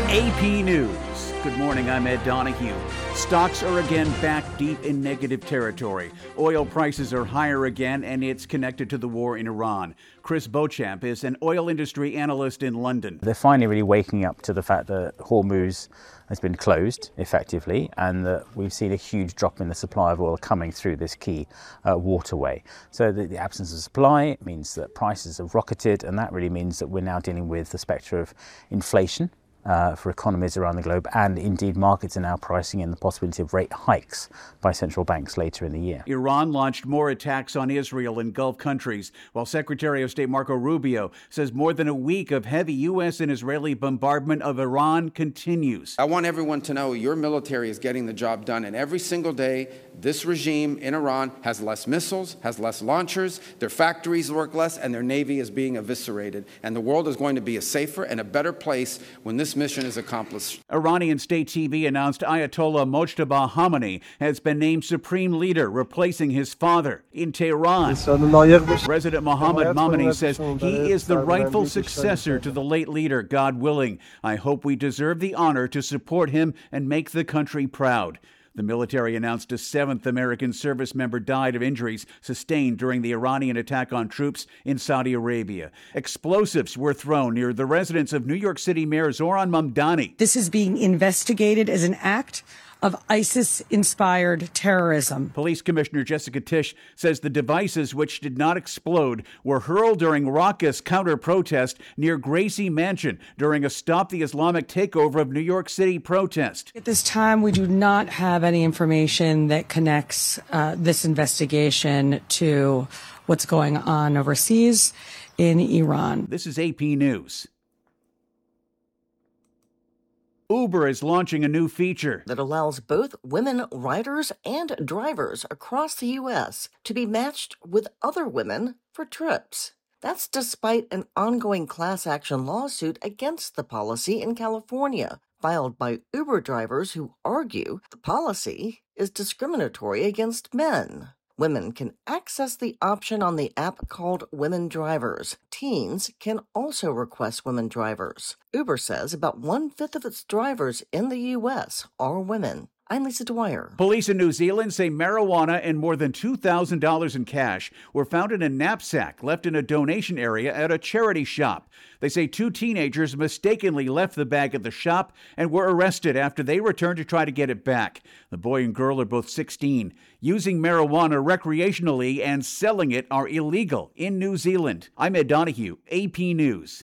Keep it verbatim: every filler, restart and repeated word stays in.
A P News. Good morning, I'm Ed Donahue. Stocks are again back deep in negative territory. Oil prices are higher again, and it's connected to the war in Iran. Chris Beauchamp is an oil industry analyst in London. They're finally really waking up to the fact that Hormuz has been closed effectively, and that we've seen a huge drop in the supply of oil coming through this key uh, waterway. So the, the absence of supply means that prices have rocketed, and that really means that we're now dealing with the spectre of inflation Uh, for economies around the globe, and indeed markets are now pricing in the possibility of rate hikes by central banks later in the year. Iran launched more attacks on Israel and Gulf countries, while Secretary of State Marco Rubio says more than a week of heavy U S and Israeli bombardment of Iran continues. I want everyone to know your military is getting the job done, and every single day this regime in Iran has less missiles, has less launchers, their factories work less, and their navy is being eviscerated. And the world is going to be a safer and a better place when this mission is accomplished. Iranian state T V announced Ayatollah Mojtaba Khamenei has been named supreme leader, replacing his father in Tehran. President Mohammad Khamenei says he is the rightful successor to the late leader, God willing. I hope we deserve the honor to support him and make the country proud. The military announced a seventh American service member died of injuries sustained during the Iranian attack on troops in Saudi Arabia. Explosives were thrown near the residence of New York City Mayor Zohran Mamdani. This is being investigated as an act of ISIS-inspired terrorism. Police Commissioner Jessica Tisch says the devices, which did not explode, were hurled during raucous counter-protest near Gracie Mansion during a Stop the Islamic Takeover of New York City protest. At this time, we do not have any information that connects uh, this investigation to what's going on overseas in Iran. This is A P News. Uber is launching a new feature that allows both women riders and drivers across the U S to be matched with other women for trips. That's despite an ongoing class action lawsuit against the policy in California, filed by Uber drivers who argue the policy is discriminatory against men. Women can access the option on the app called Women Drivers. Teens can also request women drivers. Uber says about one-fifth of its drivers in the U S are women. I'm Lisa Dwyer. Police in New Zealand say marijuana and more than two thousand dollars in cash were found in a knapsack left in a donation area at a charity shop. They say two teenagers mistakenly left the bag at the shop and were arrested after they returned to try to get it back. The boy and girl are both sixteen. Using marijuana recreationally and selling it are illegal in New Zealand. I'm Ed Donahue, A P News.